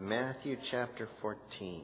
Matthew chapter 14.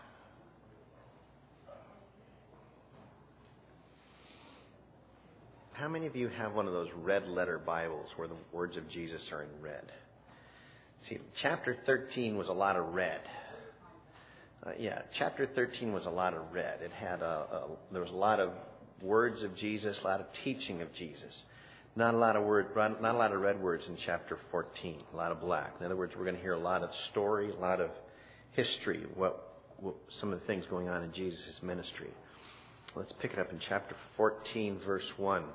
How many of you have one of those red letter Bibles where the words of Jesus are in red? See, chapter 13 was a lot of red. Chapter 13 was a lot of red. It had there was a lot of words of Jesus, a lot of teaching of Jesus. Not a lot of red words in chapter 14. A lot of black. In other words, we're going to hear a lot of story, a lot of history, what some of the things going on in Jesus' ministry. Let's pick it up in chapter 14, verse 1.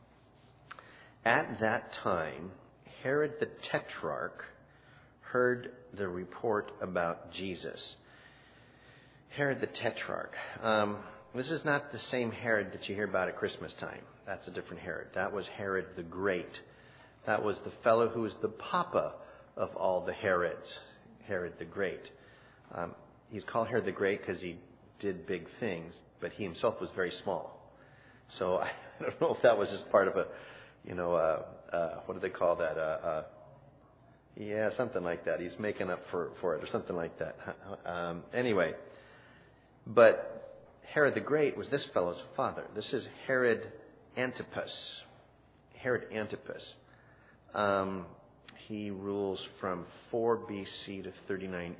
At that time, Herod the Tetrarch heard the report about Jesus. Herod the Tetrarch. This is not the same Herod that you hear about at Christmas time. That's a different Herod. That was Herod the Great. That was the fellow who was the papa of all the Herods, Herod the Great. He's called Herod the Great because he did big things, but he himself was very small. So I don't know if that was just part of what do they call that? Something like that. He's making up for it or something like that. Anyway, but Herod the Great was this fellow's father. This is Herod Antipas. Herod Antipas. He rules from 4 BC to 39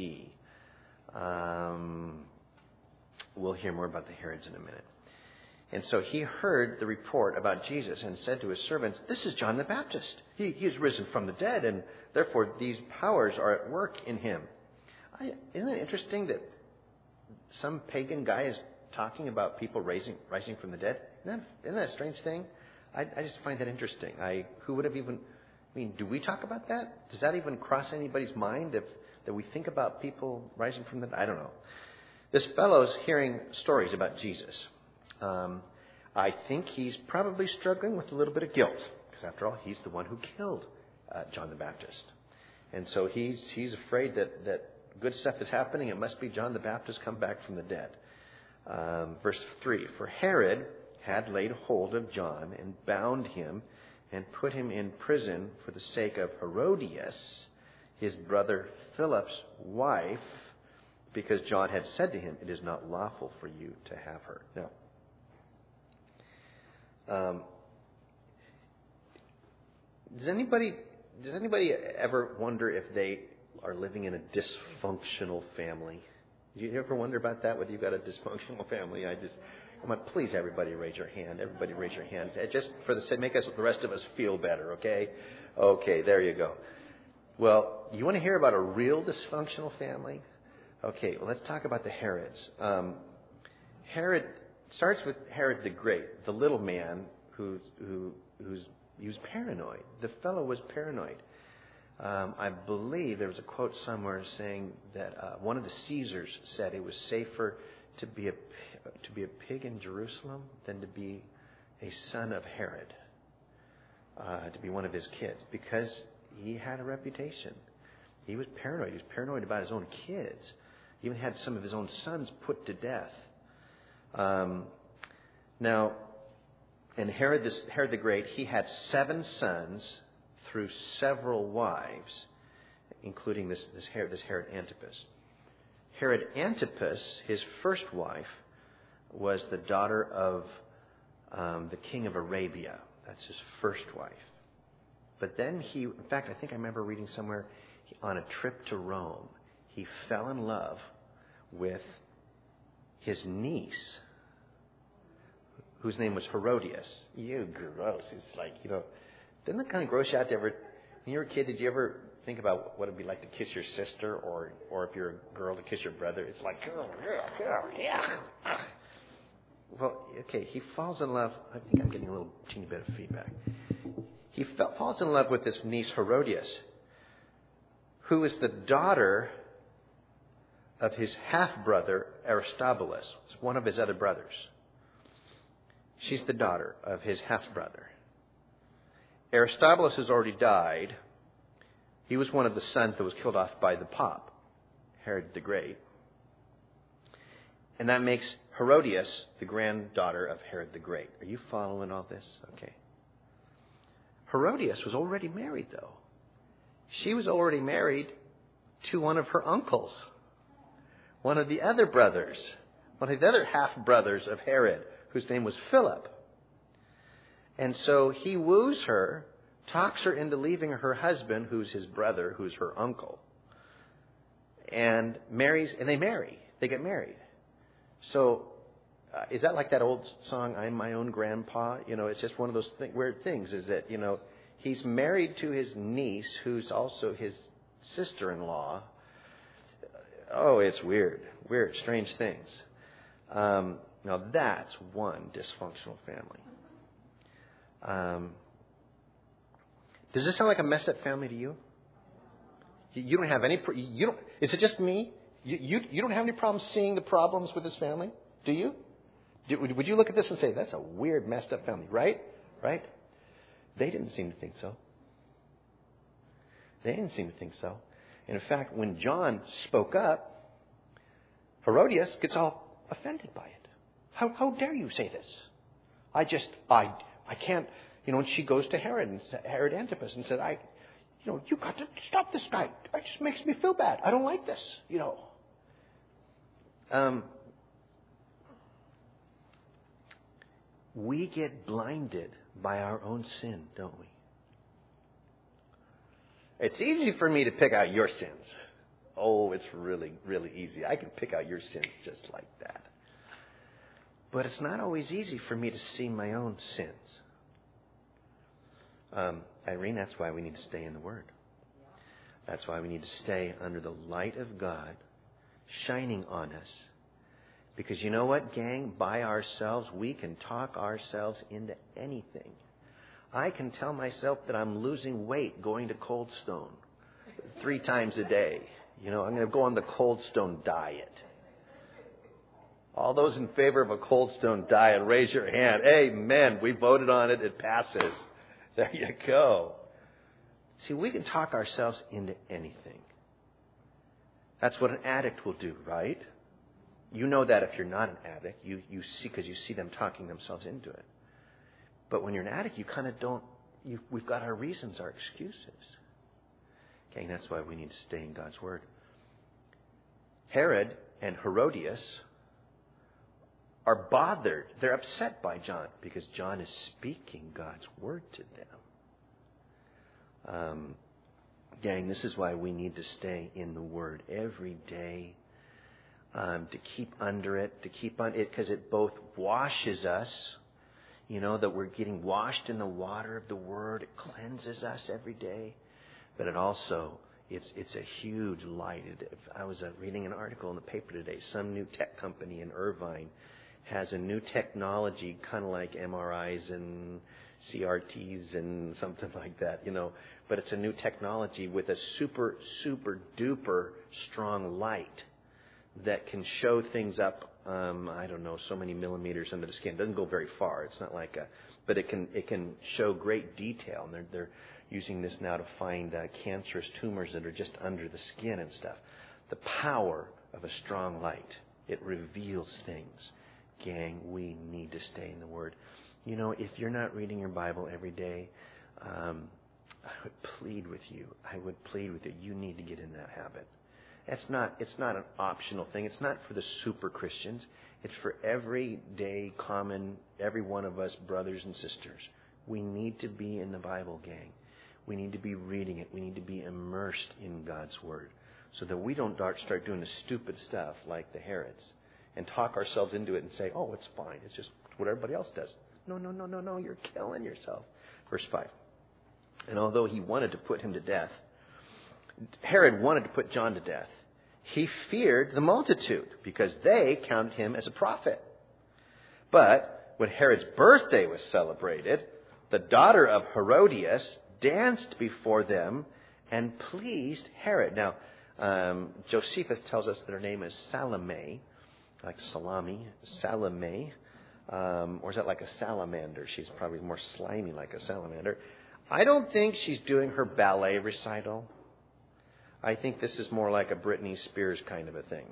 AD. We'll hear more about the Herods in a minute. And so he heard the report about Jesus and said to his servants, "This is John the Baptist. He is risen from the dead, and therefore these powers are at work in him." Isn't it interesting that some pagan guy is talking about people rising from the dead? Isn't that a strange thing? I just find that interesting. Who would have even... do we talk about that? Does that even cross anybody's mind that we think about people rising from the dead? I don't know. This fellow's hearing stories about Jesus. I think he's probably struggling with a little bit of guilt, because after all, he's the one who killed John the Baptist. And so he's afraid that good stuff is happening. It must be John the Baptist come back from the dead. Verse 3, "For Herod had laid hold of John and bound him and put him in prison for the sake of Herodias, his brother Philip's wife, because John had said to him, 'It is not lawful for you to have her.'" Now, does anybody ever wonder if they are living in a dysfunctional family? Do you ever wonder about that, whether you've got a dysfunctional family? Come on, please, everybody raise your hand. Everybody raise your hand. Just for the rest of us feel better, okay? Okay, there you go. Well, you want to hear about a real dysfunctional family? Okay, well, let's talk about the Herods. Herod starts with Herod the Great, the little man he was paranoid. The fellow was paranoid. I believe there was a quote somewhere saying that one of the Caesars said it was safer to be a pig in Jerusalem than to be a son of Herod, to be one of his kids, because he had a reputation. He was paranoid. He was paranoid about his own kids. He even had some of his own sons put to death. Now, and Herod the Great, he had 7 sons through several wives, including this Herod Antipas. Herod Antipas, his first wife, was the daughter of the king of Arabia. That's his first wife. But then in fact, I think I remember reading somewhere, on a trip to Rome, he fell in love with his niece, whose name was Herodias. You gross. It's like, didn't that kind of gross you out to ever... When you were a kid, did you ever think about what it'd be like to kiss your sister, or if you're a girl, to kiss your brother? It's like, yeah. Well, okay, he falls in love. I think I'm getting a little teeny bit of feedback. He falls in love with this niece, Herodias, who is the daughter of his half-brother, Aristobulus. It's one of his other brothers. She's the daughter of his half-brother. Aristobulus has already died. He was one of the sons that was killed off by the Pope, Herod the Great. And that makes Herodias the granddaughter of Herod the Great. Are you following all this? Okay. Herodias was already married, though. She was already married to one of her uncles, one of the other brothers, one of the other half-brothers of Herod, whose name was Philip. And so he woos her, talks her into leaving her husband, who's his brother, who's her uncle, and they marry. They get married. So is that like that old song, I'm My Own Grandpa? It's just one of those weird things, is that, he's married to his niece, who's also his sister-in-law. Oh, it's weird, strange things. Now that's one dysfunctional family. Does this sound like a messed up family to you? You don't have any. Is it just me? You don't have any problems seeing the problems with this family, do you? Would you look at this and say that's a weird, messed up family, right? Right? They didn't seem to think so. And in fact, when John spoke up, Herodias gets all offended by it. How dare you say this? I can't. And she goes to Herod Antipas and said, you got to stop this guy. It just makes me feel bad. I don't like this, We get blinded by our own sin, don't we? It's easy for me to pick out your sins. Oh, it's really, really easy. I can pick out your sins just like that. But it's not always easy for me to see my own sins. Irene, that's why we need to stay in the Word. That's why we need to stay under the light of God shining on us. Because you know what, gang? By ourselves, we can talk ourselves into anything. I can tell myself that I'm losing weight going to Cold Stone 3 times a day. I'm going to go on the Cold Stone diet. All those in favor of a Cold Stone diet, raise your hand. Amen. We voted on it. It passes. There you go. See, we can talk ourselves into anything. That's what an addict will do, right? You know that if you're not an addict, you see, because you see them talking themselves into it. But when you're an addict, you kind of don't. We've got our reasons, our excuses. Okay, that's why we need to stay in God's Word. Herod and Herodias are bothered. They're upset by John because John is speaking God's Word to them. Gang, this is why we need to stay in the Word every day. To keep under it, because it both washes us, that we're getting washed in the water of the Word. It cleanses us every day. But it also, it's a huge light. I was reading an article in the paper today. Some new tech company in Irvine has a new technology, kind of like MRIs and CRTs and something like that, But it's a new technology with a super, super duper strong light that can show things up, so many millimeters under the skin. It doesn't go very far. It's not like but it can show great detail. And they're using this now to find cancerous tumors that are just under the skin and stuff. The power of a strong light. It reveals things. Gang, we need to stay in the Word. If you're not reading your Bible every day, I would plead with you. You need to get in that habit. It's not an optional thing. It's not for the super Christians. It's for everyday, common, every one of us, brothers and sisters. We need to be in the Bible, gang. We need to be reading it. We need to be immersed in God's Word so that we don't start doing the stupid stuff like the Herods and talk ourselves into it and say, oh, it's fine. It's just what everybody else does. No. You're killing yourself. Verse 5. And although he wanted to put him to death, Herod wanted to put John to death. He feared the multitude because they counted him as a prophet. But when Herod's birthday was celebrated, the daughter of Herodias danced before them and pleased Herod. Now, Josephus tells us that her name is Salome, like salami, Salome. Or is that like a salamander? She's probably more slimy like a salamander. I don't think she's doing her ballet recital. I think this is more like a Britney Spears kind of a thing.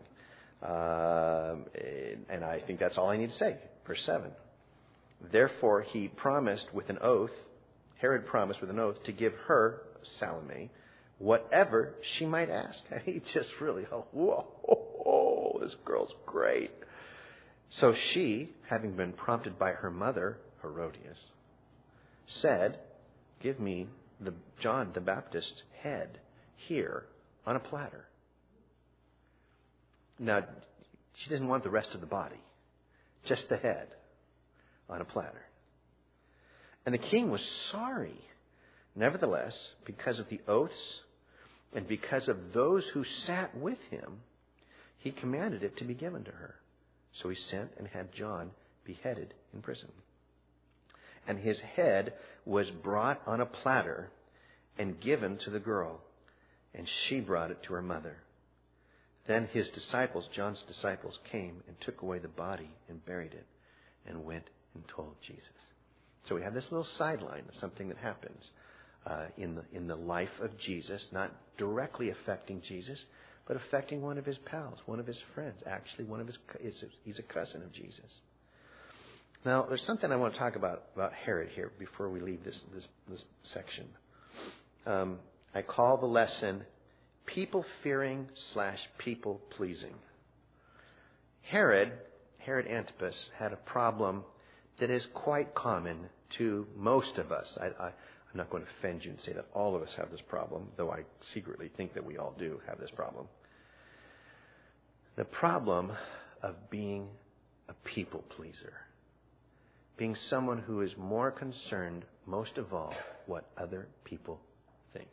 And I think that's all I need to say. Verse 7. Therefore Herod promised with an oath to give her, Salome, whatever she might ask. And he just really, whoa, this girl's great. So she, having been prompted by her mother, Herodias, said, give me John the Baptist's head here on a platter. Now, she didn't want the rest of the body, just the head on a platter. And the king was sorry. Nevertheless, because of the oaths and because of those who sat with him, he commanded it to be given to her. So he sent and had John beheaded in prison. And his head was brought on a platter and given to the girl, and she brought it to her mother. Then his disciples, John's disciples, came and took away the body and buried it and went and told Jesus. So we have this little sideline of something that happens in the life of Jesus, not directly affecting Jesus, but affecting one of his pals, one of his friends. Actually, he's a cousin of Jesus. Now, there's something I want to talk about Herod here before we leave this section. I call the lesson people-fearing / people-pleasing. Herod Antipas had a problem that is quite common to most of us. I'm not going to offend you and say that all of us have this problem, though I secretly think that we all do have this problem. The problem of being a people pleaser. Being someone who is more concerned, most of all, what other people think.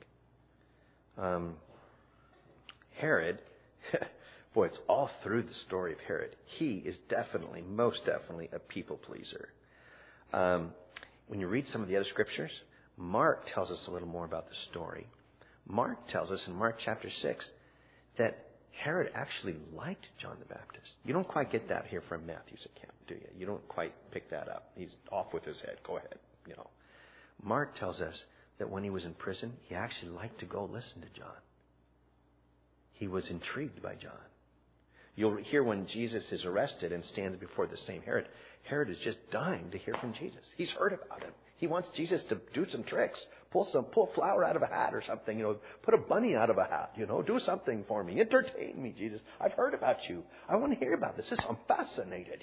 Herod, boy, it's all through the story of Herod. He is most definitely a people pleaser. When you read some of the other scriptures, Mark tells us a little more about the story. Mark tells us in Mark chapter 6 that Herod actually liked John the Baptist. You don't quite get that here from Matthew's account, do you? You don't quite pick that up. He's off with his head. Go ahead. Mark tells us that when he was in prison, he actually liked to go listen to John. He was intrigued by John. You'll hear when Jesus is arrested and stands before the same Herod. Herod is just dying to hear from Jesus. He's heard about him. He wants Jesus to do some tricks. Pull flour out of a hat or something. Put a bunny out of a hat. Do something for me. Entertain me, Jesus. I've heard about you. I want to hear about this. I'm fascinated,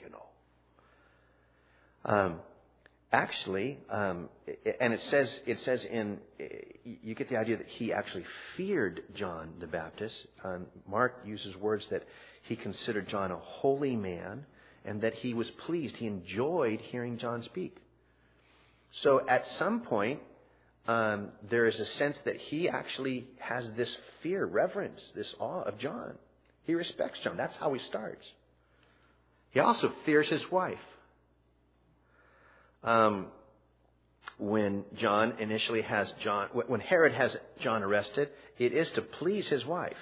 Actually, and it says you get the idea that he actually feared John the Baptist. Mark uses words that he considered John a holy man and that he was pleased. He enjoyed hearing John speak. So at some point, there is a sense that he actually has this fear, reverence, this awe of John. He respects John. That's how he starts. He also fears his wife. When Herod has John arrested, it is to please his wife.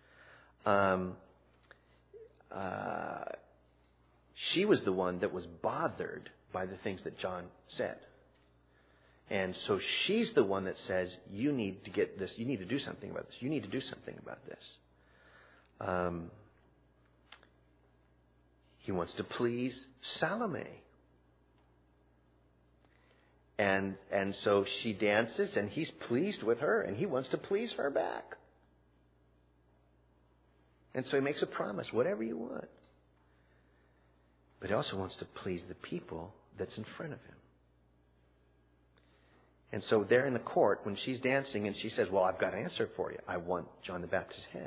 She was the one that was bothered by the things that John said. And so she's the one that says, you need to get this, you need to do something about this, you need to do something about this. He wants to please Salome. And so she dances and he's pleased with her and he wants to please her back. And so he makes a promise, whatever you want. But he also wants to please the people that's in front of him. And so there in the court, when she's dancing and she says, well, I've got an answer for you. I want John the Baptist's head.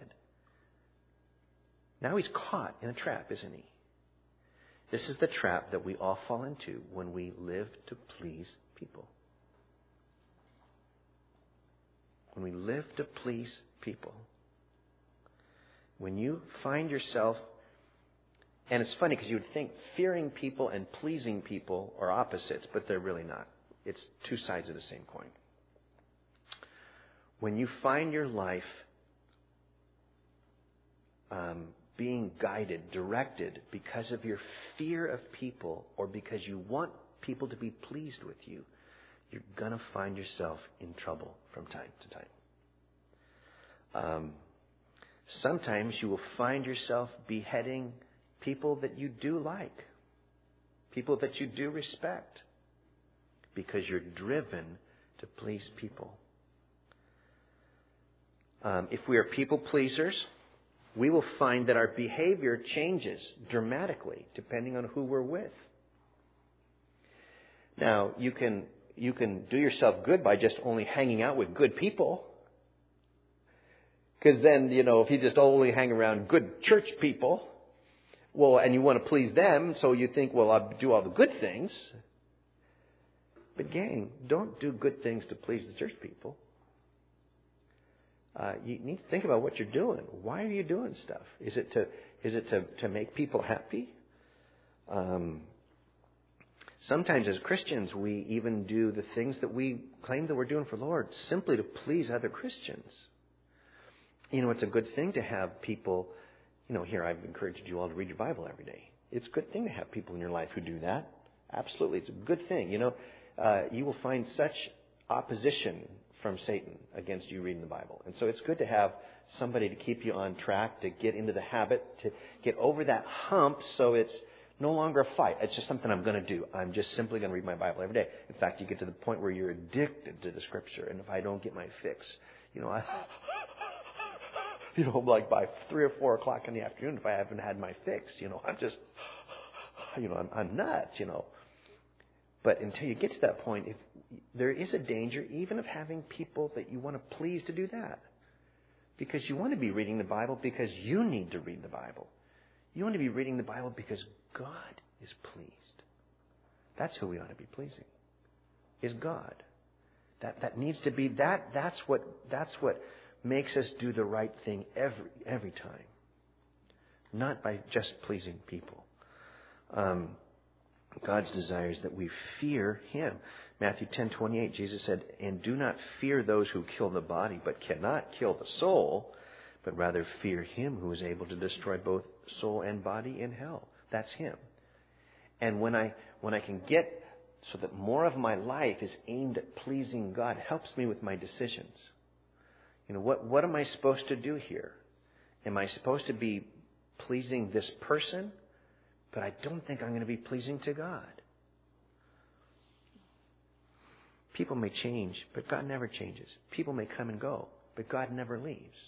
Now he's caught in a trap, isn't he? This is the trap that we all fall into when we live to please people. When we live to please people. When you find yourself, and it's funny because you would think fearing people and pleasing people are opposites, but they're really not. It's two sides of the same coin. When you find your life being guided, directed because of your fear of people or because you want people to be pleased with you, you're going to find yourself in trouble from time to time. Sometimes you will find yourself beheading people that you do like, people that you do respect, because you're driven to please people. If we are people pleasers, we will find that our behavior changes dramatically depending on who we're with. Now, you can do yourself good by just only hanging out with good people. Because then, if you just only hang around good church people, well, and you want to please them, so you think, well, I'll do all the good things. But gang, don't do good things to please the church people. You need to think about what you're doing. Why are you doing stuff? Is it to make people happy? Sometimes as Christians, we even do the things that we claim that we're doing for the Lord simply to please other Christians. It's a good thing to have people, here I've encouraged you all to read your Bible every day. It's a good thing to have people in your life who do that. Absolutely. It's a good thing. You will find such opposition from Satan against you reading the Bible. And so it's good to have somebody to keep you on track, to get into the habit, to get over that hump so it's no longer a fight. It's just something I'm going to do. I'm just simply going to read my Bible every day. In fact, you get to the point where you're addicted to the Scripture. And if I don't get my fix, like by 3 or 4 o'clock in the afternoon, if I haven't had my fix, I'm just, I'm nuts, But until you get to that point, there is a danger even of having people that you want to please to do that. Because you want to be reading the Bible because you need to read the Bible. You want to be reading the Bible because God is pleased. That's who we ought to be pleasing, is God. That needs to be that. That's what makes us do the right thing every time. Not by just pleasing people. God's desire is that we fear Him. Matthew 10:28, Jesus said, "And do not fear those who kill the body, but cannot kill the soul, but rather fear Him who is able to destroy both soul and body in hell." That's Him. And when I can get so that more of my life is aimed at pleasing God, it helps me with my decisions. What am I supposed to do here? Am I supposed to be pleasing this person? But I don't think I'm going to be pleasing to God. People may change, but God never changes. People may come and go, but God never leaves.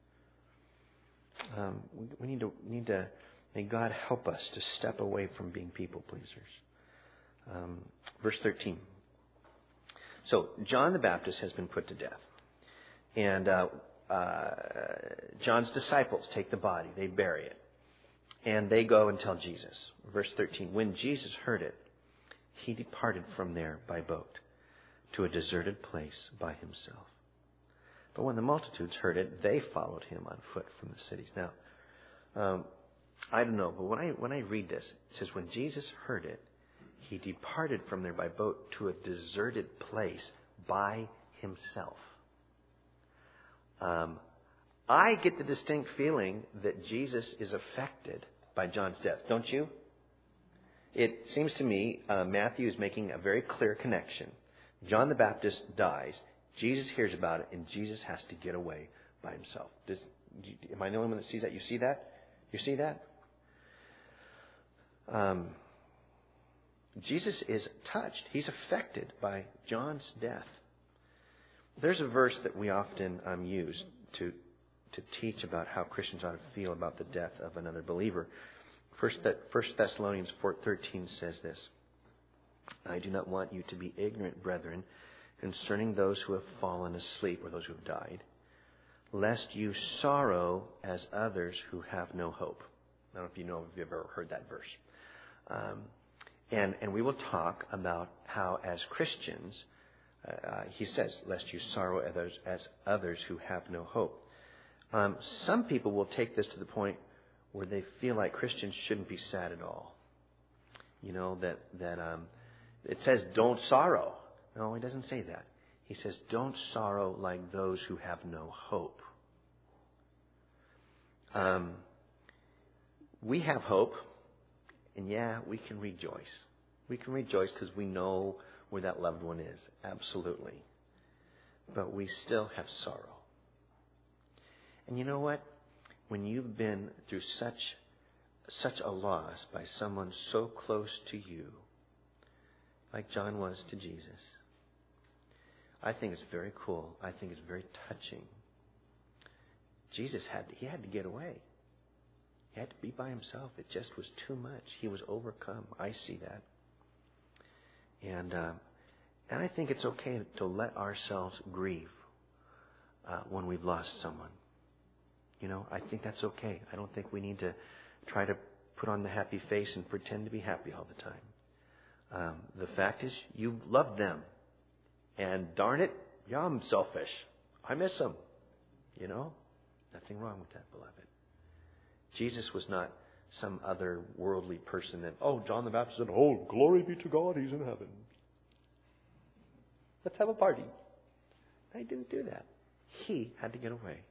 We need to. May God help us to step away from being people pleasers. Verse 13. So John the Baptist has been put to death, and John's disciples take the body, they bury it, and they go and tell Jesus. Verse 13. When Jesus heard it, He departed from there by boat to a deserted place by Himself. But when the multitudes heard it, they followed Him on foot from the cities. Now, I don't know, but when I read this, it says when Jesus heard it, He departed from there by boat to a deserted place by Himself. I get the distinct feeling that Jesus is affected by John's death, don't you? It seems to me Matthew is making a very clear connection. John the Baptist dies. Jesus hears about it, and Jesus has to get away by himself. Am I the only one that sees that? You see that? You see that? Jesus is touched. He's affected by John's death. There's a verse that we often use to teach about how Christians ought to feel about the death of another believer. 1 Thessalonians 4:13 says this. I do not want you to be ignorant, brethren, concerning those who have fallen asleep, or those who have died, lest you sorrow as others who have no hope. I don't know if you've ever heard that verse. And we will talk about how, as Christians, he says, lest you sorrow as others who have no hope. Some people will take this to the point where they feel like Christians shouldn't be sad at all. That it says don't sorrow. No, he doesn't say that. He says don't sorrow like those who have no hope. We have hope, and we can rejoice. We can rejoice because we know where that loved one is, absolutely. But we still have sorrow. And you know what? When you've been through such a loss by someone so close to you, like John was to Jesus, I think it's very cool. I think it's very touching Jesus had to get away. He had to be by himself. It just was too much. He was overcome. I see that. And I think it's okay to let ourselves grieve when we've lost someone. I think that's okay. I don't think we need to try to put on the happy face and pretend to be happy all the time. The fact is, you love them. And darn it, yeah, I'm selfish. I miss them. Nothing wrong with that, beloved. Jesus was not some other worldly person that, John the Baptist said, glory be to God, he's in heaven. Let's have a party. He didn't do that. He had to get away.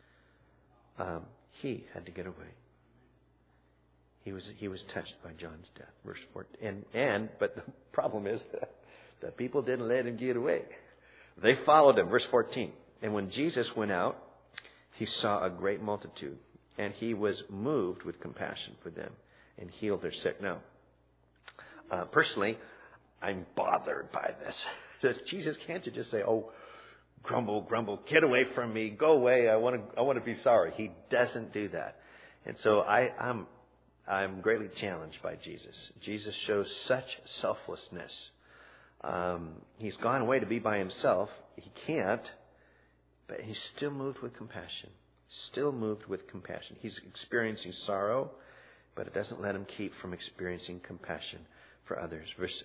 He had to get away. He was touched by John's death. Verse 14. But the problem is that people didn't let him get away. They followed him. Verse 14. And when Jesus went out, he saw a great multitude, and he was moved with compassion for them and healed their sick. Now, personally, I'm bothered by this. That Jesus can't you just say, grumble, grumble, get away from me, go away, I want to be sorry. He doesn't do that. And so I'm greatly challenged by Jesus. Jesus shows such selflessness. He's gone away to be by himself. He can't, but he's still moved with compassion. Still moved with compassion. He's experiencing sorrow, but it doesn't let him keep from experiencing compassion for others.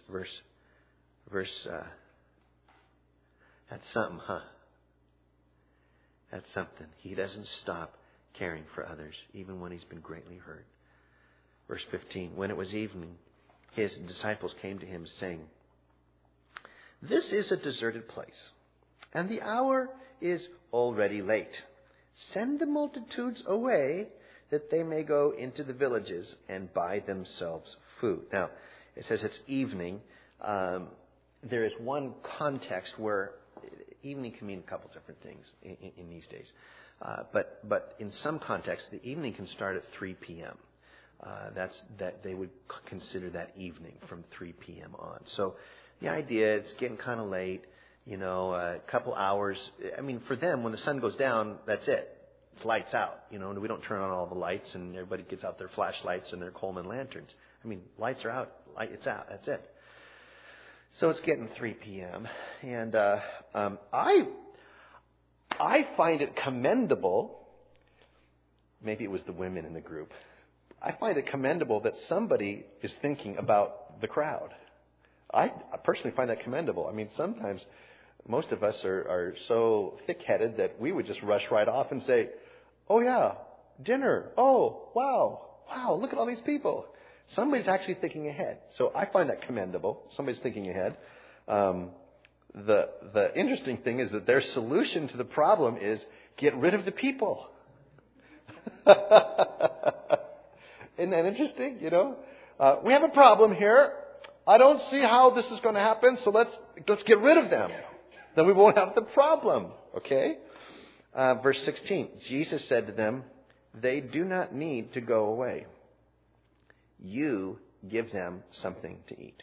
That's something, huh? That's something. He doesn't stop caring for others, even when he's been greatly hurt. Verse 15. When it was evening, his disciples came to him, saying, "This is a deserted place, and the hour is already late. Send the multitudes away, that they may go into the villages and buy themselves food." Now, it says it's evening. There is one context where evening can mean a couple different things in these days. But in some contexts, the evening can start at 3 p.m. That they would consider that evening from 3 p.m. on. So the idea, it's getting kind of late, a couple hours. I mean, for them, when the sun goes down, that's it. It's lights out, and we don't turn on all the lights and everybody gets out their flashlights and their Coleman lanterns. I mean, lights are out, it's out, that's it. So it's getting 3 p.m. And I find it commendable, maybe it was the women in the group, I find it commendable that somebody is thinking about the crowd. I personally find that commendable. I mean, sometimes most of us are so thick-headed that we would just rush right off and say, "Oh yeah, dinner. Oh, wow, look at all these people." Somebody's actually thinking ahead. So I find that commendable. Somebody's thinking ahead. The interesting thing is that their solution to the problem is get rid of the people. Isn't that interesting? We have a problem here. I don't see how this is going to happen, so let's get rid of them. Then we won't have the problem. Okay? Verse 16. Jesus said to them, "They do not need to go away. You give them something to eat."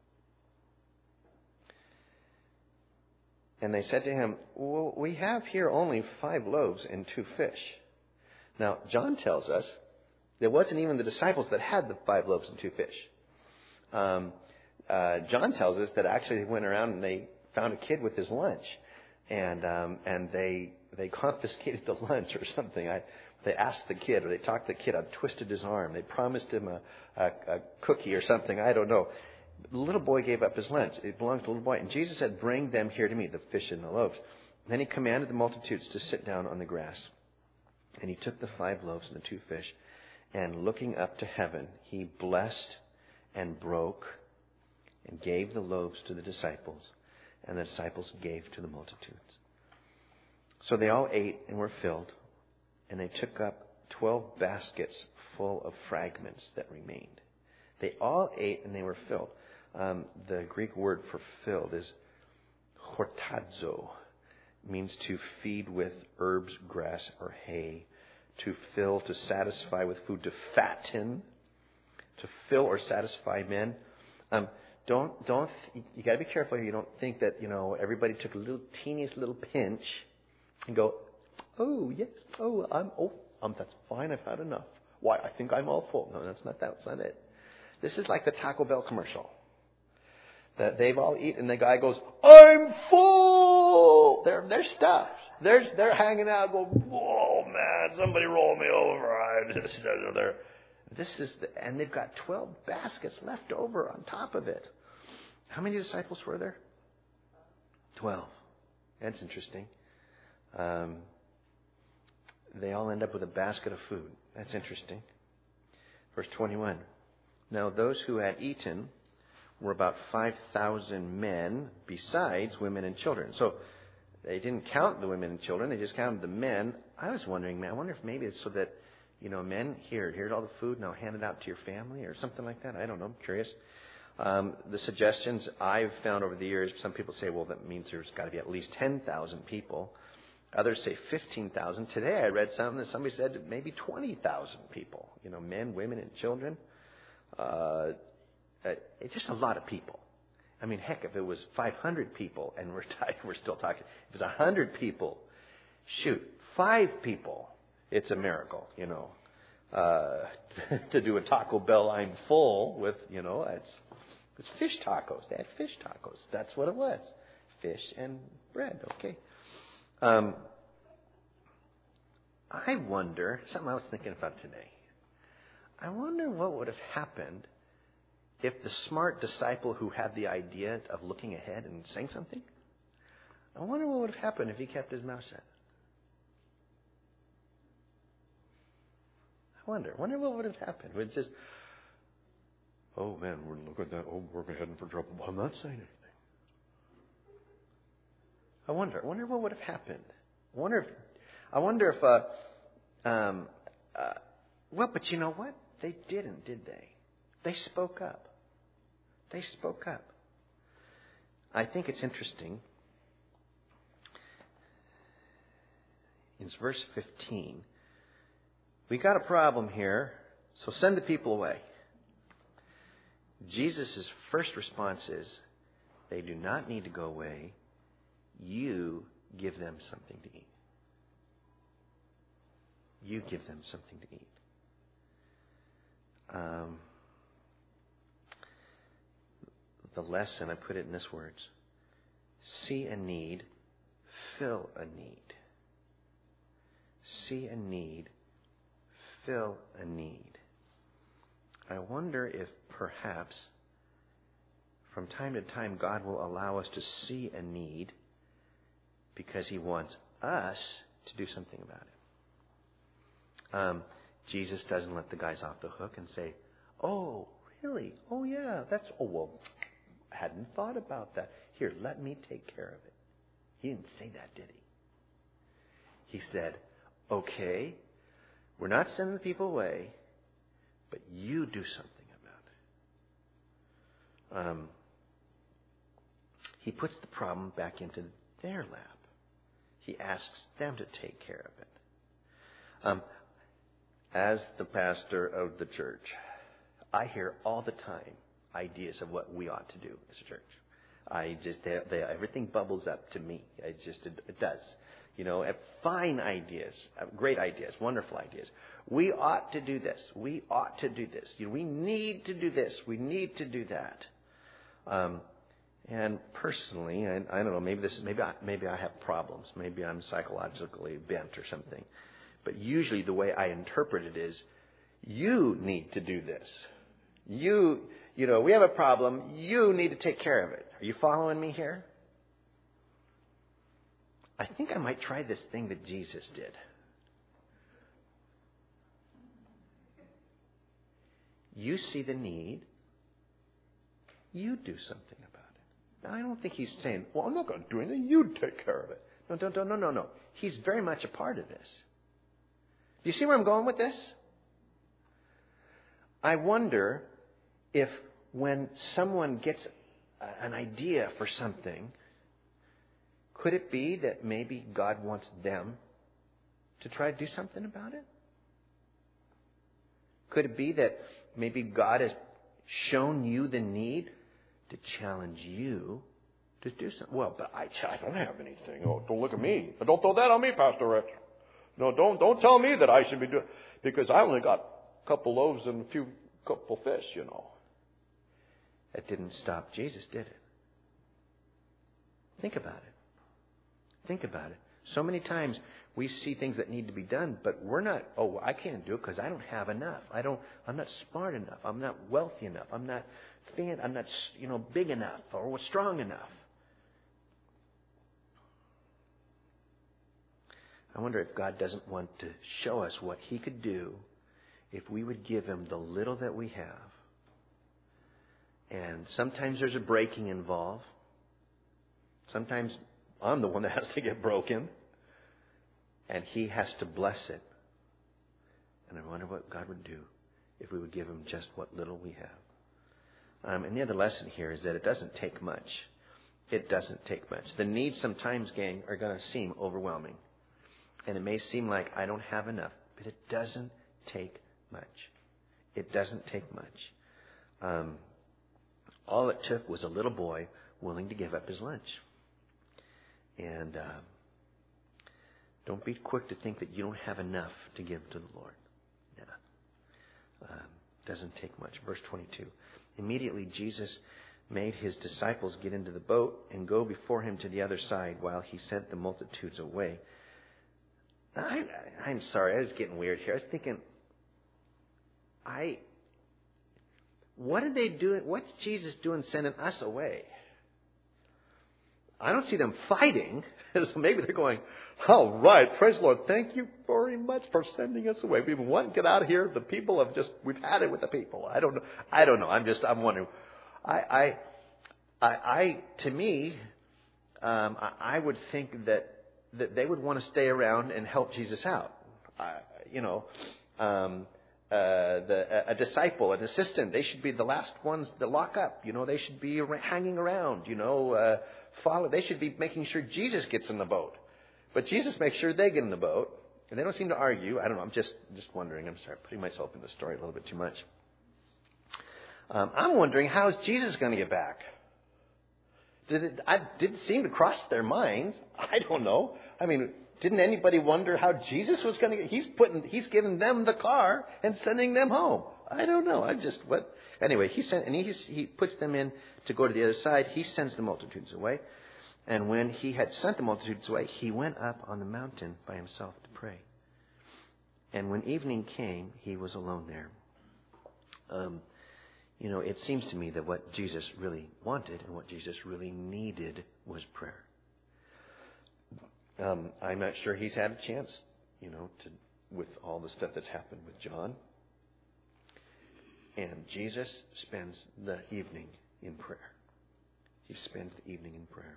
And they said to him, "Well, we have here only 5 loaves and 2 fish." Now, John tells us it wasn't even the disciples that had the 5 loaves and 2 fish. John tells us that actually they went around and they found a kid with his lunch, and they confiscated the lunch or something. They asked the kid, or they talked the kid out, twisted his arm. They promised him a cookie or something. I don't know. The little boy gave up his lunch. It belonged to the little boy. And Jesus said, "Bring them here to me, the fish and the loaves." Then he commanded the multitudes to sit down on the grass. And he took the 5 loaves and the 2 fish, and looking up to heaven, he blessed and broke and gave the loaves to the disciples, and the disciples gave to the multitudes. So they all ate and were filled, and they took up 12 baskets full of fragments that remained. They all ate and they were filled. The Greek word for filled is hortazo. It means to feed with herbs, grass, or hay. To fill, to satisfy with food, to fatten, to fill or satisfy men. You got to be careful. You don't think that everybody took a teeniest little pinch and go, Oh, yes. That's fine. I've had enough. Why? I think I'm all full. No, that's not it. This is like the Taco Bell commercial. That they've all eaten, and the guy goes, I'm full! They're stuffed. They're hanging out going, whoa, man, somebody roll me over. And they've got 12 baskets left over on top of it. How many disciples were there? 12. That's interesting. They all end up with a basket of food. That's interesting. Verse 21. Now those who had eaten were about 5,000 men, besides women and children. So they didn't count the women and children. They just counted the men. I was wondering, man, I wonder if maybe it's so that, men, here's all the food, now hand it out to your family or something like that. I don't know. I'm curious. The suggestions I've found over the years, some people say, well, that means there's got to be at least 10,000 people. Others say 15,000. Today I read something that somebody said maybe 20,000 people. Men, women, and children. It's just a lot of people. I mean, heck, if it was 500 people and we're still talking, if it's 100 people, 5 people, it's a miracle, to do a Taco Bell, I'm full with, it's fish tacos. They had fish tacos. That's what it was. Fish and bread, okay. I wonder, something I was thinking about today. I wonder what would have happened if the smart disciple who had the idea of looking ahead and saying something, I wonder what would have happened if he kept his mouth shut. I wonder what would have happened. Would it just, oh man, we're looking at that. Oh, we're heading for trouble. I'm not saying anything. I wonder what would have happened. I wonder if, but you know what? They didn't, did they? They spoke up. I think it's interesting. In verse 15, we got a problem here, so send the people away. Jesus' first response is, they do not need to go away. You give them something to eat. You give them something to eat. The lesson, I put it in this words. See a need, fill a need. See a need, fill a need. I wonder if perhaps from time to time God will allow us to see a need because He wants us to do something about it. Jesus doesn't let the guys off the hook and say, oh, really? Oh, yeah, I hadn't thought about that. Here, let me take care of it. He didn't say that, did he? He said, okay, we're not sending the people away, but you do something about it. He puts the problem back into their lap. He asks them to take care of it. As the pastor of the church, I hear all the time ideas of what we ought to do as a church. Everything bubbles up to me. It does. Fine ideas, great ideas, wonderful ideas. We ought to do this. We ought to do this. We need to do this. We need to do that. And personally, I don't know. Maybe I have problems. Maybe I'm psychologically bent or something. But usually the way I interpret it is, you need to do this. We have a problem. You need to take care of it. Are you following me here? I think I might try this thing that Jesus did. You see the need. You do something about it. Now, I don't think he's saying, well, I'm not going to do anything. You take care of it. No. He's very much a part of this. Do you see where I'm going with this? I wonder if when someone gets an idea for something, could it be that maybe God wants them to try to do something about it? Could it be that maybe God has shown you the need to challenge you to do something? Well, but I don't have anything. Oh, don't look at me. Don't throw that on me, Pastor Rich. No, don't tell me that I should be doing, because I only got a couple loaves and a couple fish, you know. It didn't stop Jesus, did it? Think about it. Think about it. So many times we see things that need to be done, but we're not, I can't do it because I don't have enough. I'm not smart enough. I'm not wealthy enough. I'm not big enough or strong enough. I wonder if God doesn't want to show us what He could do if we would give Him the little that we have. And sometimes there's a breaking involved. Sometimes I'm the one that has to get broken. And He has to bless it. And I wonder what God would do if we would give Him just what little we have. And the other lesson here is that it doesn't take much. It doesn't take much. The needs sometimes, gang, are going to seem overwhelming. And it may seem like I don't have enough. But it doesn't take much. It doesn't take much. All it took was a little boy willing to give up his lunch. And don't be quick to think that you don't have enough to give to the Lord. Doesn't take much. Verse 22. Immediately Jesus made His disciples get into the boat and go before Him to the other side while He sent the multitudes away. I'm sorry, I was getting weird here. I was thinking, what are they doing? What's Jesus doing sending us away? I don't see them fighting. So maybe they're going, all right, praise the Lord. Thank you very much for sending us away. We've wanted to get out of here. The people we've had it with the people. I don't know. I'm wondering. To me, I would think that they would want to stay around and help Jesus out. A disciple, an assistant, they should be the last ones to lock up. They should be hanging around, they should be making sure Jesus gets in the boat. But Jesus makes sure they get in the boat. And they don't seem to argue. I don't know. I'm just wondering. I'm sorry, putting myself in the story a little bit too much. I'm wondering, how is Jesus going to get back? Didn't seem to cross their minds. I don't know. I mean, didn't anybody wonder how Jesus was going to get? He's giving them the car and sending them home. I don't know. Anyway, he puts them in to go to the other side. He sends the multitudes away. And when He had sent the multitudes away, He went up on the mountain by Himself to pray. And when evening came, He was alone there. It seems to me that what Jesus really wanted and what Jesus really needed was prayer. I'm not sure He's had a chance, with all the stuff that's happened with John. And Jesus spends the evening in prayer. He spends the evening in prayer.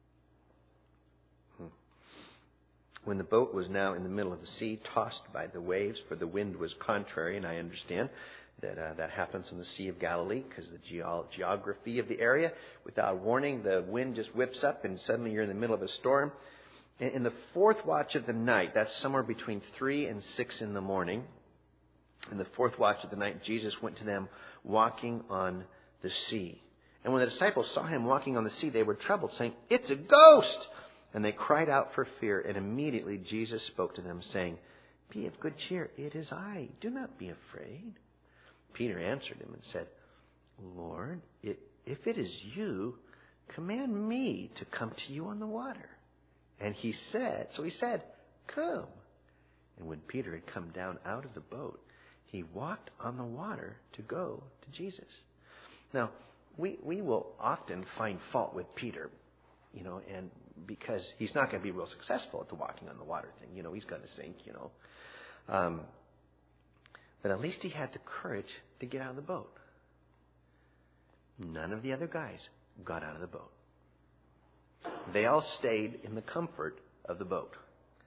When the boat was now in the middle of the sea, tossed by the waves, for the wind was contrary, and I understand that happens in the Sea of Galilee because of the geography of the area. Without warning, the wind just whips up, and suddenly you're in the middle of a storm. In the fourth watch of the night, that's somewhere between 3 and 6 in the morning, in the fourth watch of the night, Jesus went to them walking on the sea. And when the disciples saw Him walking on the sea, they were troubled, saying, "It's a ghost!" And they cried out for fear. And immediately Jesus spoke to them, saying, "Be of good cheer. It is I. Do not be afraid." Peter answered Him and said, "Lord, if it is you, command me to come to you on the water." And He said, "Come." And when Peter had come down out of the boat, he walked on the water to go to Jesus. Now, we will often find fault with Peter, and because he's not going to be real successful at the walking on the water thing. He's going to sink, But at least he had the courage to get out of the boat. None of the other guys got out of the boat. They all stayed in the comfort of the boat.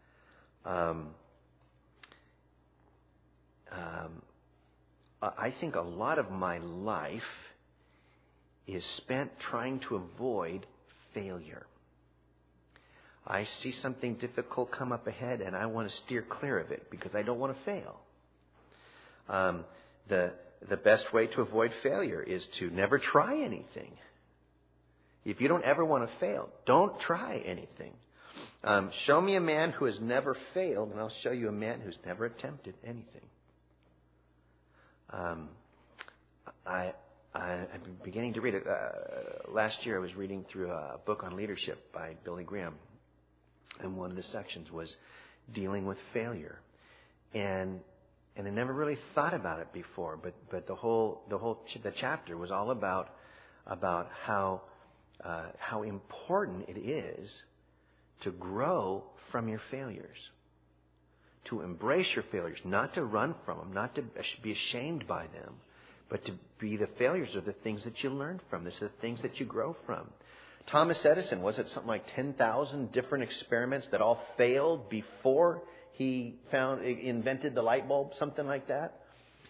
I think a lot of my life is spent trying to avoid failure. I see something difficult come up ahead and I want to steer clear of it because I don't want to fail. The best way to avoid failure is to never try anything. If you don't ever want to fail, don't try anything. Show me a man who has never failed, and I'll show you a man who's never attempted anything. I'm beginning to read it. Last year I was reading through a book on leadership by Billy Graham. And one of the sections was dealing with failure. And I never really thought about it before, but the chapter was all about how important it is to grow from your failures, to embrace your failures, not to run from them, not to be ashamed by them, but to be the failures are the things that you learn from. These are the things that you grow from. Thomas Edison, was it something like 10,000 different experiments that all failed before he invented the light bulb, something like that?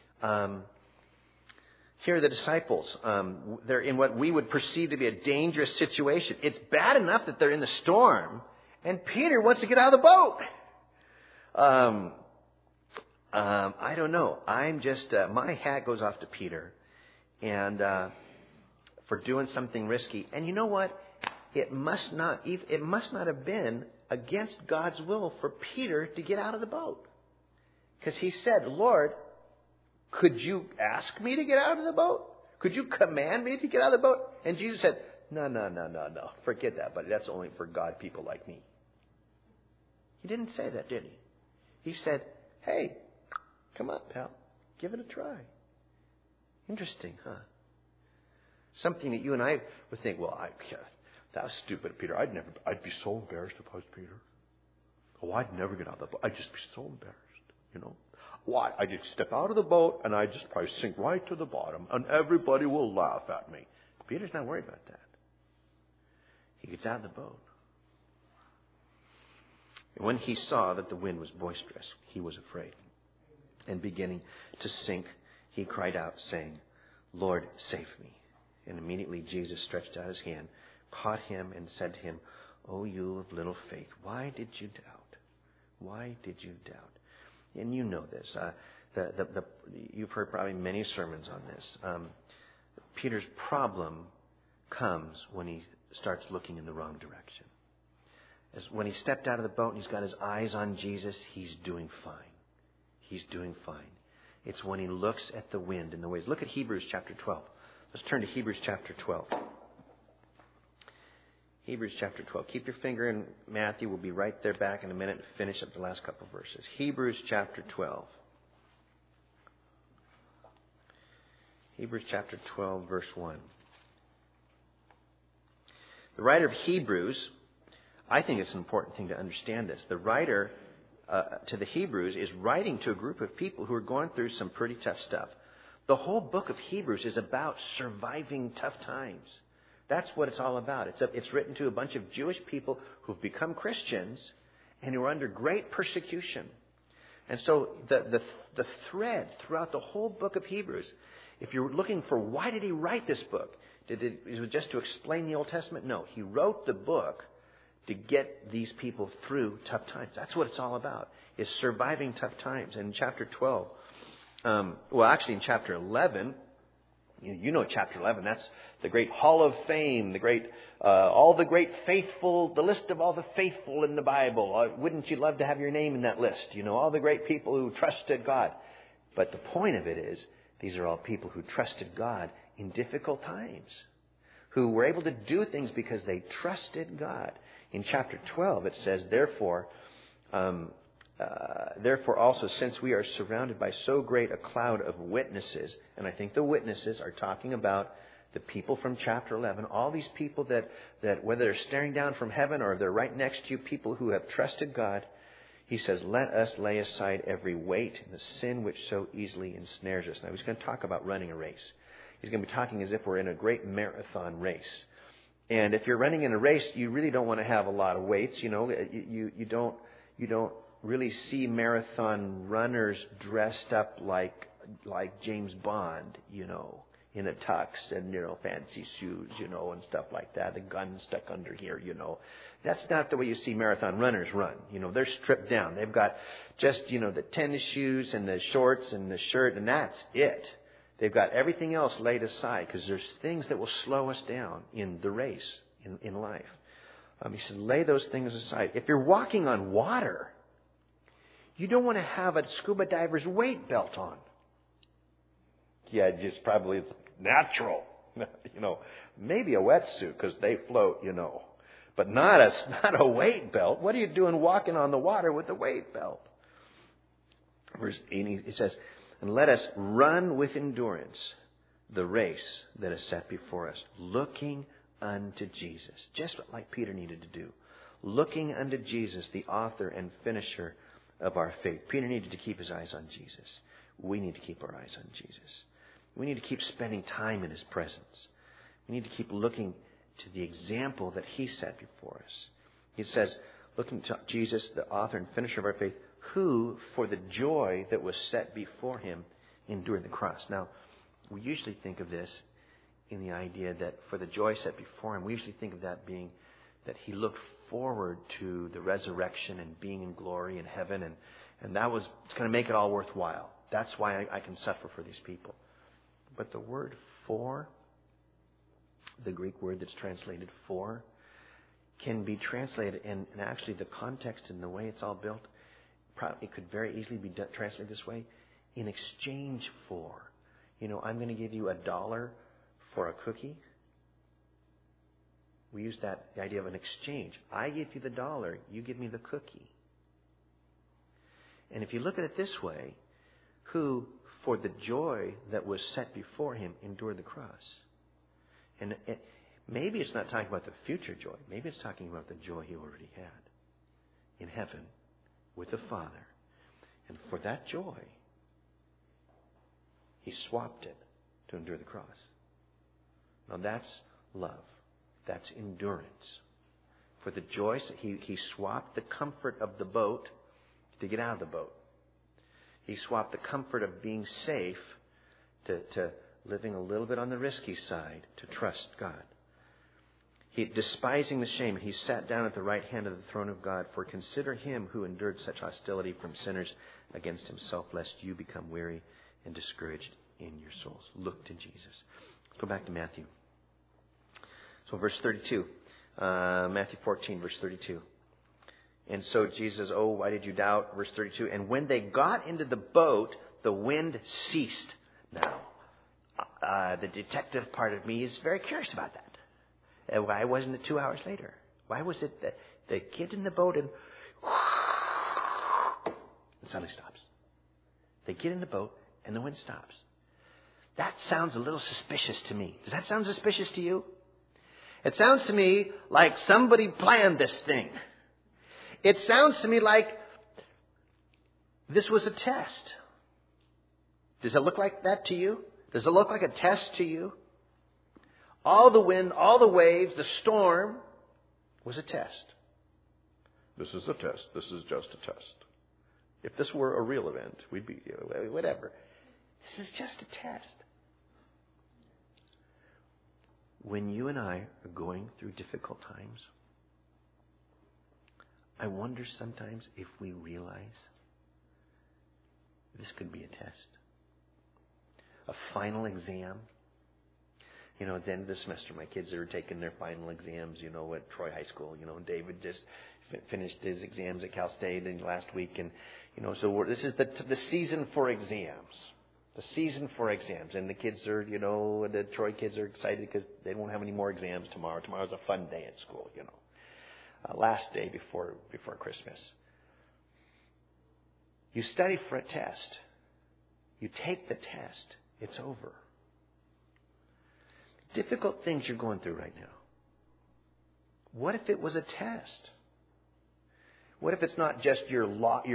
Here are the disciples. They're in what we would perceive to be a dangerous situation. It's bad enough that they're in the storm, and Peter wants to get out of the boat. I don't know. I'm just, my hat goes off to Peter and for doing something risky. And you know what? It must not have been against God's will for Peter to get out of the boat. Because he said, Lord, could you ask me to get out of the boat? Could you command me to get out of the boat? And Jesus said, no. Forget that, buddy. That's only for God people like me. He didn't say that, did he? He said, hey, come on, pal. Give it a try. Interesting, huh? Something that you and I would think, well, that was stupid, Peter. I'd be so embarrassed if I was Peter. Oh, I'd never get out of the boat. I'd just be so embarrassed, you know. Why? I'd just step out of the boat and I'd just probably sink right to the bottom and everybody will laugh at me. Peter's not worried about that. He gets out of the boat. And when he saw that the wind was boisterous, he was afraid. And beginning to sink, he cried out, saying, Lord, save me. And immediately Jesus stretched out his hand, caught him, and said to him, O you of little faith, why did you doubt? Why did you doubt? And you know this. You've heard probably many sermons on this. Peter's problem comes when he starts looking in the wrong direction. As when he stepped out of the boat and he's got his eyes on Jesus, he's doing fine. He's doing fine. It's when he looks at the wind and the waves. Look at Hebrews chapter 12. Let's turn to Hebrews chapter 12. Hebrews chapter 12. Keep your finger in Matthew. We'll be right there back in a minute and finish up the last couple of verses. Hebrews chapter 12. Hebrews chapter 12, verse 1. The writer of Hebrews, I think it's an important thing to understand this. The writer to the Hebrews is writing to a group of people who are going through some pretty tough stuff. The whole book of Hebrews is about surviving tough times. That's what it's all about. It's written to a bunch of Jewish people who've become Christians and who are under great persecution. And so the thread throughout the whole book of Hebrews, if you're looking for why did he write this book? Was it just to explain the Old Testament? No, he wrote the book to get these people through tough times. That's what it's all about, is surviving tough times. And in chapter 12, in chapter 11, you know chapter 11, that's the great hall of fame, all the great faithful, the list of all the faithful in the Bible. Wouldn't you love to have your name in that list? You know, all the great people who trusted God. But the point of it is, these are all people who trusted God in difficult times, who were able to do things because they trusted God. In chapter 12, it says, Therefore also, since we are surrounded by so great a cloud of witnesses, and I think the witnesses are talking about the people from chapter 11, all these people that whether they're staring down from heaven or they're right next to you, people who have trusted God, he says, let us lay aside every weight and the sin which so easily ensnares us. Now, he's going to talk about running a race. He's going to be talking as if we're in a great marathon race. And if you're running in a race, you really don't want to have a lot of weights. You know, you don't really see marathon runners dressed up like James Bond, you know, in a tux and, you know, fancy shoes, you know, and stuff like that. A gun stuck under here, you know. That's not the way you see marathon runners run. You know, they're stripped down. They've got just, you know, the tennis shoes and the shorts and the shirt, and that's it. They've got everything else laid aside because there's things that will slow us down in the race in life. He said, lay those things aside. If you're walking on water, you don't want to have a scuba diver's weight belt on. Yeah, just probably it's natural. Maybe a wetsuit because they float, But not a weight belt. What are you doing walking on the water with a weight belt? Verse 8, it says, and let us run with endurance the race that is set before us, looking unto Jesus. Just like Peter needed to do. Looking unto Jesus, the author and finisher of our faith. Peter needed to keep his eyes on Jesus. We need to keep our eyes on Jesus. We need to keep spending time in His presence. We need to keep looking to the example that He set before us. He says, looking to Jesus, the author and finisher of our faith, who, for the joy that was set before Him, endured the cross. Now, we usually think of this in the idea that for the joy set before Him, we usually think of that being that He looked forward to the resurrection and being in glory in heaven, and that was, it's going to make it all worthwhile. That's why I can suffer for these people. But the word for, the Greek word that's translated for, can be translated, and actually the context and the way it's all built, it could very easily be translated this way, in exchange for. I'm going to give you $1 for a cookie. We use the idea of an exchange. I give you the $1, you give me the cookie. And if you look at it this way, who, for the joy that was set before Him, endured the cross. And maybe it's not talking about the future joy. Maybe it's talking about the joy He already had in heaven with the Father. And for that joy, He swapped it to endure the cross. Now that's love. That's endurance. For the joy, He swapped the comfort of the boat to get out of the boat. He swapped the comfort of being safe to living a little bit on the risky side to trust God. He, despising the shame, He sat down at the right hand of the throne of God. For consider Him who endured such hostility from sinners against Himself, lest you become weary and discouraged in your souls. Look to Jesus. Let's go back to Matthew. So verse 32. Matthew 14, verse 32. And so Jesus, oh, why did you doubt? Verse 32. And when they got into the boat, the wind ceased. Now, the detective part of me is very curious about that. Why wasn't it 2 hours later? Why was it that they get in the boat and it suddenly stops? They get in the boat and the wind stops. That sounds a little suspicious to me. Does that sound suspicious to you? It sounds to me like somebody planned this thing. It sounds to me like this was a test. Does it look like that to you? Does it look like a test to you? All the wind, all the waves, the storm was a test. This is a test. This is just a test. If this were a real event, we'd be, whatever. This is just a test. When you and I are going through difficult times, I wonder sometimes if we realize this could be a test. A final exam. At the end of the semester, my kids are taking their final exams, at Troy High School. David just finished his exams at Cal State last week. And, so this is the season for exams. The season for exams. And the kids are, the Troy kids are excited because they won't have any more exams tomorrow. Tomorrow's a fun day at school, last day before Christmas. You study for a test. You take the test. It's over. Difficult things you're going through right now. What if it was a test? What if it's not just your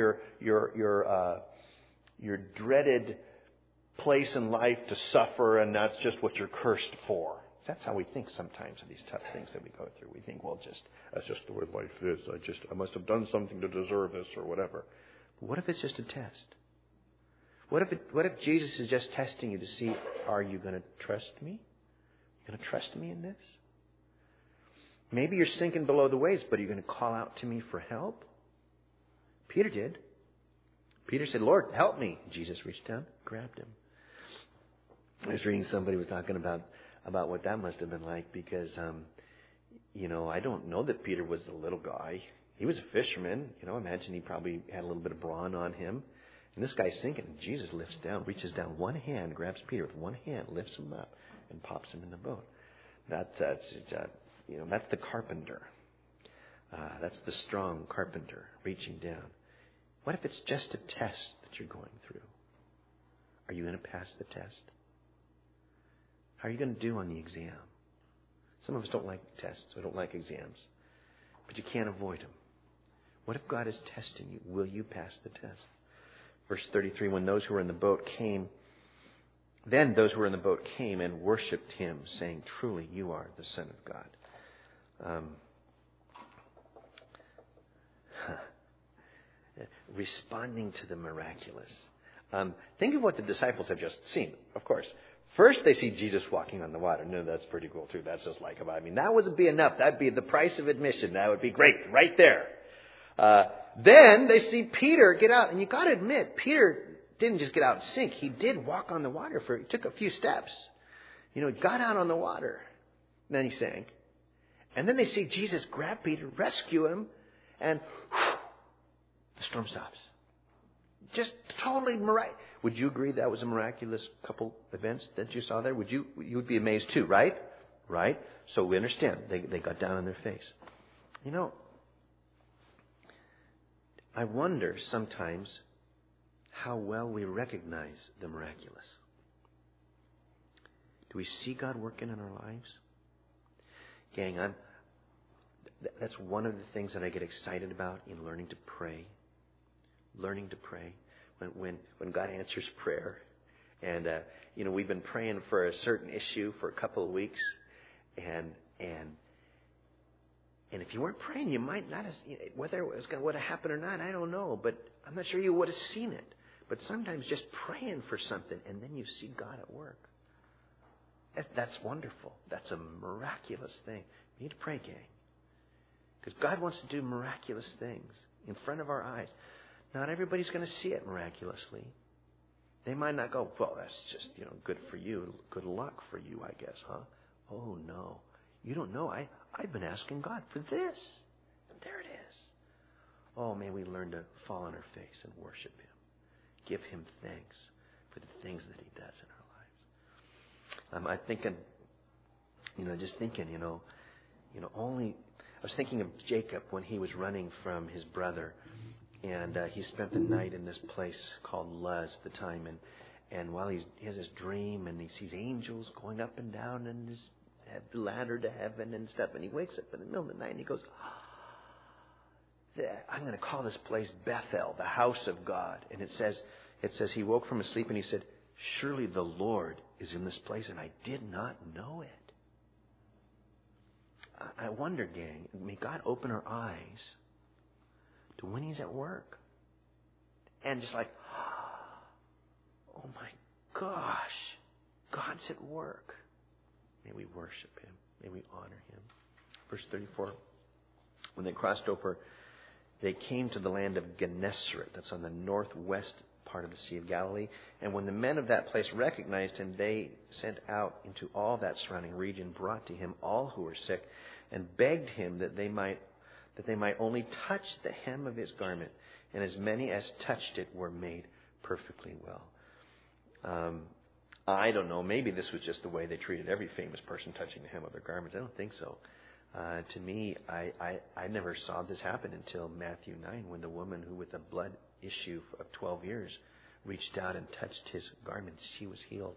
dreaded place in life to suffer, and that's just what you're cursed for? That's how we think sometimes of these tough things that we go through. We think, that's just the way life is. I must have done something to deserve this or whatever. But what if it's just a test? What if Jesus is just testing you to see, are you going to trust me? Going to trust me in this? Maybe you're sinking below the waves, but are you going to call out to me for help? Peter did. Peter said, Lord, help me. Jesus reached down, grabbed him. I was reading, somebody was talking about what that must have been like, because I don't know that Peter was a little guy. He was a fisherman. Imagine he probably had a little bit of brawn on him. And this guy's sinking. And Jesus lifts down, reaches down one hand, grabs Peter with one hand, lifts him up, and pops him in the boat. That's the carpenter. That's the strong carpenter reaching down. What if it's just a test that you're going through? Are you going to pass the test? How are you going to do on the exam? Some of us don't like tests. We don't like exams. But you can't avoid them. What if God is testing you? Will you pass the test? Verse 33, when those who were in the boat came, then those who were in the boat came and worshipped him, saying, truly, you are the Son of God. Responding to the miraculous. Think of what the disciples have just seen, of course. First, they see Jesus walking on the water. No, that's pretty cool, too. That's just like, that wouldn't be enough. That'd be the price of admission. That would be great, right there. Then they see Peter get out. And you got to admit, Peter didn't just get out and sink. He did walk on the water. He took a few steps. He got out on the water. And then he sank. And then they see Jesus grab Peter, rescue him, and the storm stops. Just totally miraculous. Would you agree that was a miraculous couple events that you saw there? You would be amazed too, right? Right? So we understand. They got down on their face. I wonder sometimes how well we recognize the miraculous. Do we see God working in our lives? Gang, that's one of the things that I get excited about in learning to pray. Learning to pray. When God answers prayer. And, we've been praying for a certain issue for a couple of weeks. And if you weren't praying, you might not have, whether it was would have happened or not, I don't know. But I'm not sure you would have seen it. But sometimes just praying for something and then you see God at work. That's wonderful. That's a miraculous thing. We need to pray, gang. Because God wants to do miraculous things in front of our eyes. Not everybody's going to see it miraculously. They might not go, well, that's just, good for you. Good luck for you, I guess, huh? Oh, no. You don't know. I've been asking God for this. And there it is. Oh, may we learn to fall on our face and worship him. Give him thanks for the things that he does in our lives. I'm thinking, I was thinking of Jacob when he was running from his brother. And he spent the night in this place called Luz at the time. And while he has this dream and he sees angels going up and down and this ladder to heaven and stuff. And he wakes up in the middle of the night and he goes, I'm going to call this place Bethel, the house of God. And it says he woke from his sleep and he said, surely the Lord is in this place and I did not know it. I wonder, gang, may God open our eyes to when he's at work. And just like, oh my gosh, God's at work. May we worship him. May we honor him. Verse 34, when they crossed over, they came to the land of Gennesaret. That's on the northwest part of the Sea of Galilee. And when the men of that place recognized him, they sent out into all that surrounding region, brought to him all who were sick, and begged him that they might only touch the hem of his garment. And as many as touched it were made perfectly well. I don't know. Maybe this was just the way they treated every famous person touching the hem of their garments. I don't think so. To me, I never saw this happen until Matthew 9, when the woman who with a blood issue of 12 years reached out and touched his garment. She was healed.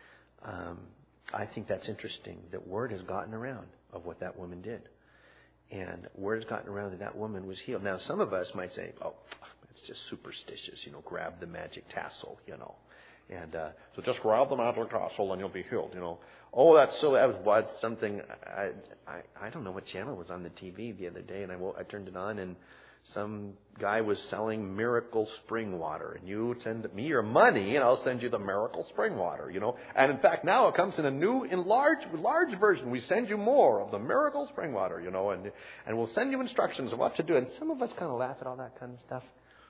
I think that's interesting that word has gotten around of what that woman did. And word has gotten around that woman was healed. Now, some of us might say, oh, it's just superstitious, grab the magic tassel, And so just grab the magic tassel and you'll be healed, Oh, that's silly. That was something, I don't know what channel was on the TV the other day. And I turned it on and some guy was selling miracle spring water. And you send me your money and I'll send you the miracle spring water, And in fact, now it comes in a new, large version. We send you more of the miracle spring water, and we'll send you instructions of what to do. And some of us kind of laugh at all that kind of stuff.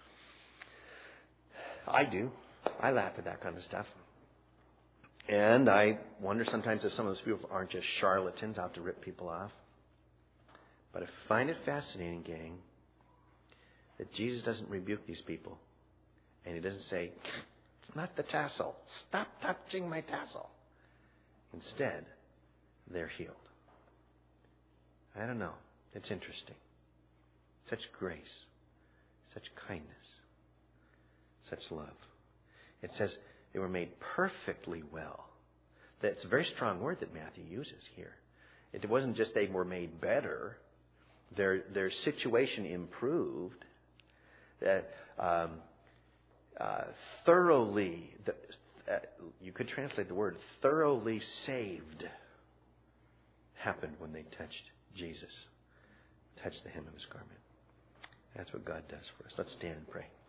I do. I laugh at that kind of stuff. And I wonder sometimes if some of those people aren't just charlatans out to rip people off. But I find it fascinating, gang, that Jesus doesn't rebuke these people. And he doesn't say, it's not the tassel. Stop touching my tassel. Instead, they're healed. I don't know. It's interesting. Such grace, such kindness, such love. It says they were made perfectly well. That's a very strong word that Matthew uses here. It wasn't just they were made better. Their situation improved. Thoroughly, you could translate the word thoroughly saved happened when they touched Jesus, touched the hem of his garment. That's what God does for us. Let's stand and pray.